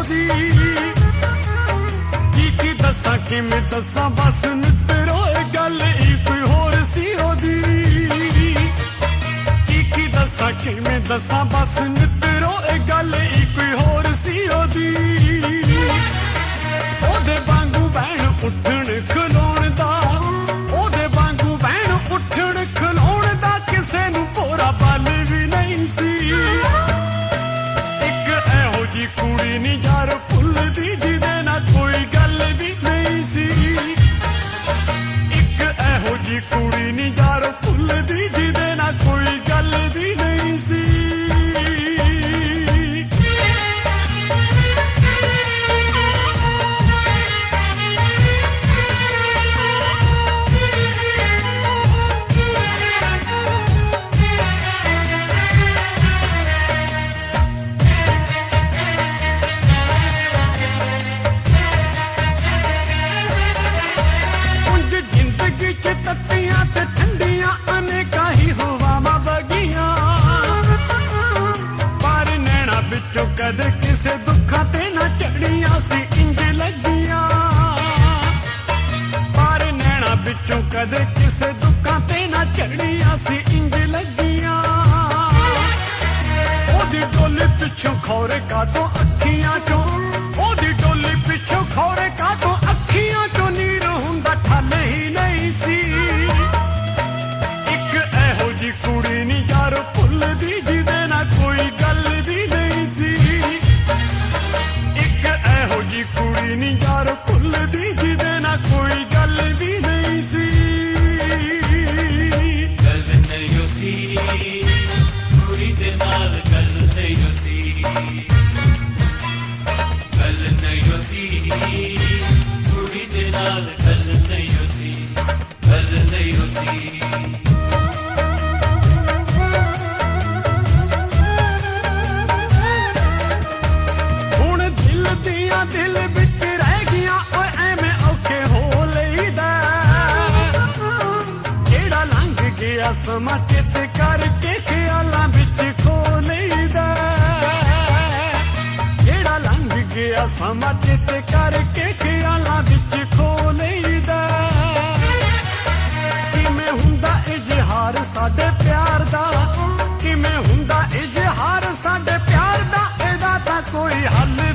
ਉਹਦੀ ਕੀ ਦੱਸਾਂ ਕਿਵੇਂ ਦੱਸਾਂ ਬਸ ਮਿੱਤਰੋ ਇਹ ਗੱਲ ਹੀ ਕੋਈ ਹੋਰ ਸੀ ਉਹਦੀ ਕੀ ਦੱਸਾਂ ਕਿਵੇਂ ਦੱਸਾਂ ਬਸ ਮਿੱਤਰੋ ਇਹ ਗੱਲ ਹੀ ਕੋਈ ਹੋਰ ਸੀ ਉਹਦੀ ਉਹਦੇ ਵਾਂਗੂ ਬਹਿਣ ਉੱਠਣ ਖਲੋਣ ਦਾ ਉਹਦੇ ਵਾਂਗੂ ਬਹਿਣ ਉੱਠਣ ਖਲੋਣ ਦਾ ਕਿਸੇ ਨੂੰ ਭੋਰਾ ਬਲ ਵੀ ਨਹੀਂ ਸੀ ਇੱਕ ਇਹੋ ਜੀ ਕੁੜੀ ਨੀ ਯਾਰ ਭੁੱਲਦੀ ਜਿਹਦੇ ਨਾਲ ਕੋਈ ਗੱਲ ਵੀ ਨਹੀਂ ਸੀ ਇੱਕ ਇਹੋ ਜੀ ਕੁੜੀ ਨੀ ਯਾਰ ਭੁੱਲਦੀ ਜਿਹਦੇ ਨਾਲ ਕੋਈ ਗੱਲ ਵੀ ਨਹੀਂ ਸੀ ਤੱਤੀਆਂ ਤੇ ਠੰਡੀਆਂ ਅਨੇਕਾਂ ਹੀ ਹਵਾਵਾਂ ਵਗੀਆਂ ਪਰ ਨੈਣਾ ਵਿੱਚੋਂ ਕਦੇ ਕਿਸੇ ਦੁੱਖਾਂ ਤੇ ਨਾ ਝੜੀਆਂ ਸੀ ਇੰਜ ਲੱਗੀਆਂ ਪਰ ਨੈਣਾ ਵਿੱਚੋਂ ਕਦੇ ਕਿਸੇ ਦੁੱਖਾਂ ਤੇ ਨਾ ਝੜੀਆਂ ਸੀ ਇੰਜ ਲੱਗੀਆਂ ਉਹਦੀ ਡੋਲੀ ਪਿੱਛੋਂ ਖੌਰੇ ਕਾਤੋਂ ਅੱਖੀਆਂ ਚੋਂ ਉਹਦੀ ਡੋਲੀ ਪਿੱਛੋਂ ਖੌਰੇ ਕਾਤੋਂ ਅੱਖੀਆਂ ਚੋਂ ਨੀਰ ਹੁੰਦਾ ਠੱਲ ਹੀ ਨਹੀਂ ਸੀ ਕੁੜੀ ਨੀ ਯਾਰ ਭੁੱਲਦੀ ਜਿਹਦੇ ਨਾਲ ਕੋਈ ਗੱਲ ਵੀ ਨਹੀਂ ਸੀ ਇੱਕ ਇਹੋ ਜੀ ਕੁੜੀ ਨੀ ਯਾਰ ਭੁੱਲਦੀ ਜਿਹਦੇ ਨਾਲ ਕੋਈ ਗੱਲ ਵੀ ਨਹੀਂ ਸੀ ਗੱਲ ਨਹੀਂ ਸੀ ਕੁੜੀ ਦੇ ਨਾਲ ਗੱਲ ਨਹੀਂ ਸੀ ਗੱਲ ਨਹੀਂ ਸੀ ਕੁੜੀ ਦੇ ਨਾਲ ਗੱਲ ਨਹੀਂ ਸੀ ਗੱਲ ਨਹੀਂ ਸੀ ਦਿਲ ਵਿੱਚ ਰਹਿ ਗਿਆ ਓਏ ਐਵੇਂ ਔਖੇ ਹੋ ਲਈਦਾ ਜਿਹੜਾ ਲੰਘ ਗਿਆ ਸਮਾਂ ਚਿੱਤ ਕਰਕੇ ਖਿਆਲਾਂ ਵਿੱਚ ਖੋ ਲਈਦਾ ਜਿਹੜਾ ਲੰਘ ਗਿਆ ਸਮਾਂ ਚਿੱਤ ਕਰਕੇ ਖਿਆਲਾਂ ਵਿੱਚ ਖੋ ਲਈਦਾ ਕਿਵੇਂ ਹੁੰਦਾ ਇਜ਼ਹਾਰ ਸਾਡੇ ਪਿਆਰ ਦਾ ਕਿਵੇਂ ਹੁੰਦਾ ਇਜ਼ਹਾਰ ਸਾਡੇ ਪਿਆਰ ਦਾ ਇਹਦਾ ਤਾਂ ਕੋਈ ਹੱਲ